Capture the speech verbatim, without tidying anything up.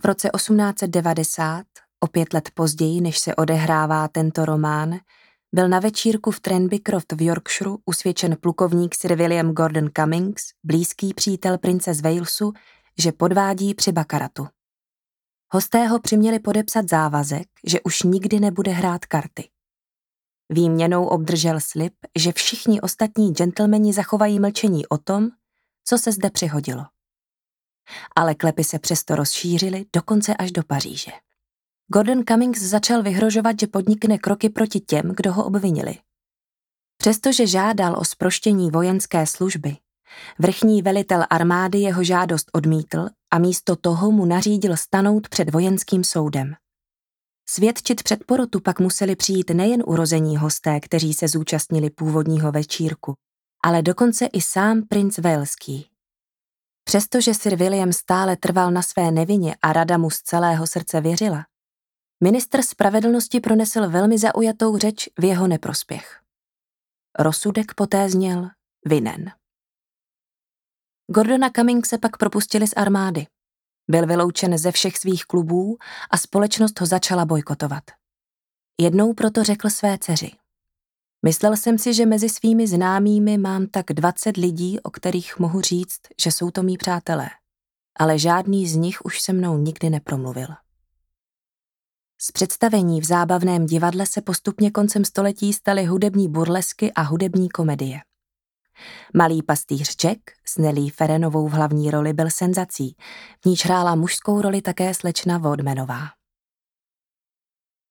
V roce osmnáct set devadesát, o pět let později, než se odehrává tento román, byl na večírku v Tranbycroft v Yorkshireu usvědčen plukovník Sir William Gordon Cummings, blízký přítel prince z Walesu, že podvádí při bakaratu. Hosté ho přiměli podepsat závazek, že už nikdy nebude hrát karty. Výměnou obdržel slib, že všichni ostatní gentlemani zachovají mlčení o tom, co se zde přihodilo. Ale klepy se přesto rozšířily dokonce až do Paříže. Gordon Cummings začal vyhrožovat, že podnikne kroky proti těm, kdo ho obvinili. Přestože žádal o zproštění vojenské služby, vrchní velitel armády jeho žádost odmítl a místo toho mu nařídil stanout před vojenským soudem. Svědčit před porotu pak museli přijít nejen urození hosté, kteří se zúčastnili původního večírku, ale dokonce i sám princ Waleský. Přestože Sir William stále trval na své nevině a rada mu z celého srdce věřila, ministr spravedlnosti pronesl velmi zaujatou řeč v jeho neprospěch. Rozsudek poté zněl vinen. Gordona Cummingse pak propustili z armády. Byl vyloučen ze všech svých klubů a společnost ho začala bojkotovat. Jednou proto řekl své dceři: Myslel jsem si, že mezi svými známými mám tak dvacet lidí, o kterých mohu říct, že jsou to mí přátelé, ale žádný z nich už se mnou nikdy nepromluvil. Z představení v zábavném divadle se postupně koncem století staly hudební burlesky a hudební komedie. Malý pastýř Jack s Nelly Ferenovou v hlavní roli byl senzací, v níž hrála mužskou roli také slečna Vodmanová.